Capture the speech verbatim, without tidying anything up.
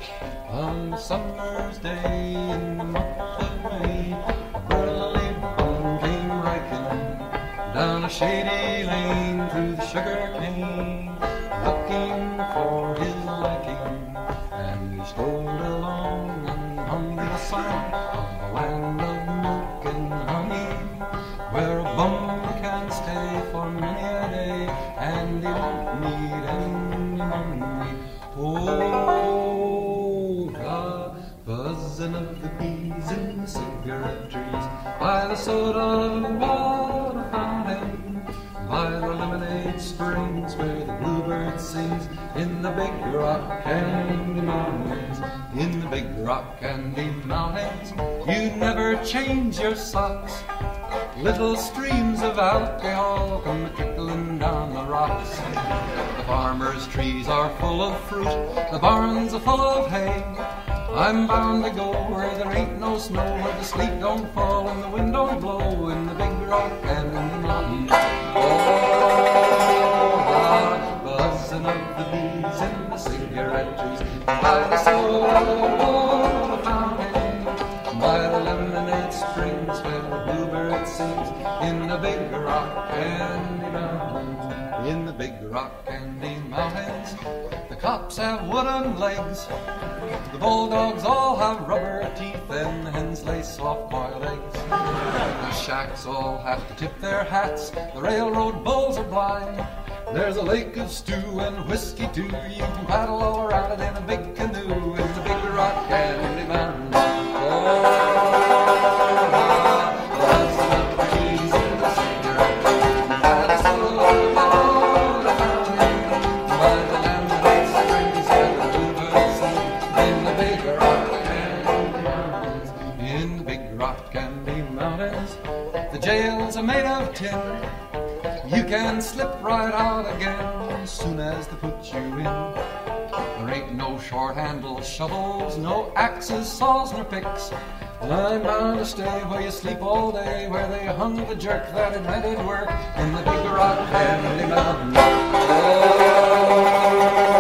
On a summer's day in the month of May, a burly bum came hiking down a shady lane through the sugar cane, looking for his liking. And he strolled along and hummed the song of the land of milk and honey, where a bum can stay for many a day, and he won't need any money. Oh, the buzzing of the bees in the cigarette trees, by the soda water fountain, by the lemonade springs where the bluebird sings, in the big rock candy mountains, in the big rock candy mountains. You never change your socks. Little streams of alcohol come trickling down the rocks. The farmers' trees are full of fruit, the barns are full of hay. I'm bound to go where there ain't no snow, where the sleet don't fall and the wind don't blow, in the big rock and in the mountains. Oh, the buzzing of the bees in the cigarette trees, by the soda fountain, by the lemonade springs where the bluebird sings, in the big rock candy mountains, in the big rock candy mountains. The cops have wooden legs, the bulldogs all have rubber teeth, and the hens lay soft-boiled eggs. The shacks all have to tip their hats, the railroad bulls are blind. There's a lake of stew and whiskey too, you can paddle all around it in a big canoe, in the big rock candy mountains. The jails are made of tin, you can slip right out again as soon as they put you in. There ain't no short-handled shovels, no axes, saws, nor picks. I'm bound to stay where you sleep all day, where they hung the jerk that invented work, in the big rock candy mountains. Oh.